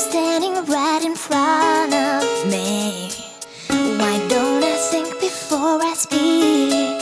standing right in front of me. Why don't I think before I speak?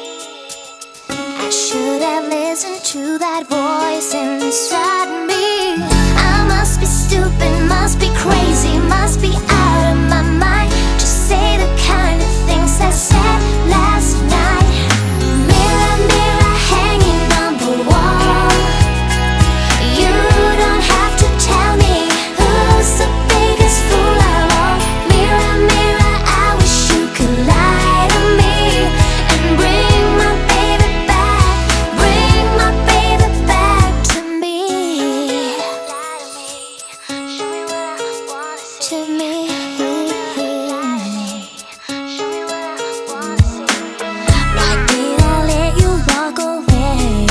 I should have listened to that voice inside me. I must be stupid, must be crazy, must be out of my mind to say the kind of things I said last night. Mirror, mirror hanging on the wall, you don't have to tell me who's the biggest fool of all. Mirror, mirror, I wish you could lie to me and bring my baby back, bring my baby back to me. Show me what I wanna see. To me. Why did I let you walk away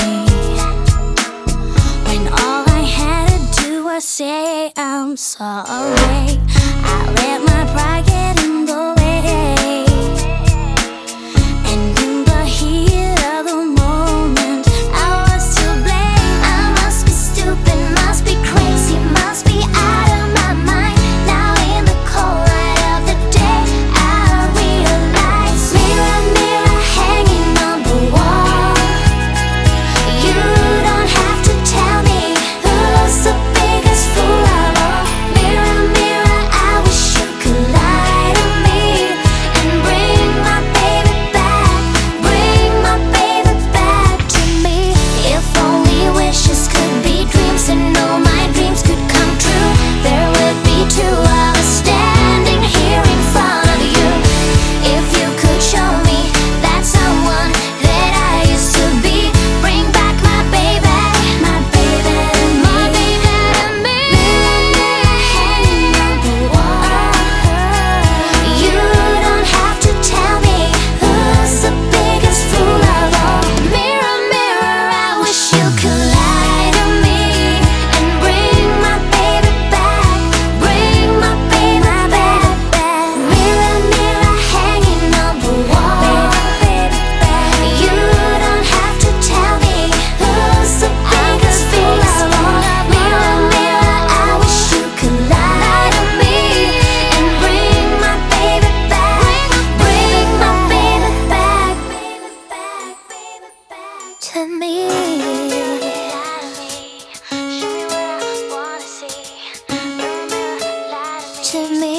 when all I had to do was say I'm sorry? I let my pride get in the way, and in the heat of the moment I was to blame. I must be stupid, must be crazy, must be out of my mind. Now in the cold light of the day I realize. Mirror, mirror hanging on the wall, you don't have to tell me who's the biggest fool of all. Mirror, mirror, I wish you could lie to me and bring my baby back, bring my baby back to me. If only wishes could be dreams and all my dreams could come true, there would be two of us standing here in front of you. If you could show me that someone that I used to be, bring back my baby, my baby, my baby to me. Mirror, hanging on the wall, you don't have to tell me who's the biggest fool of all. Mirror, mirror, I wish you could lie to me and bring my baby back, bring my baby back. Mirror, mirror hanging on the wall, you don't have to tell me who's the biggest fool of all. Mirror, mirror, I wish you could lie to me and bring my baby back, bring my baby back to me. Show me what I wanna see. To me.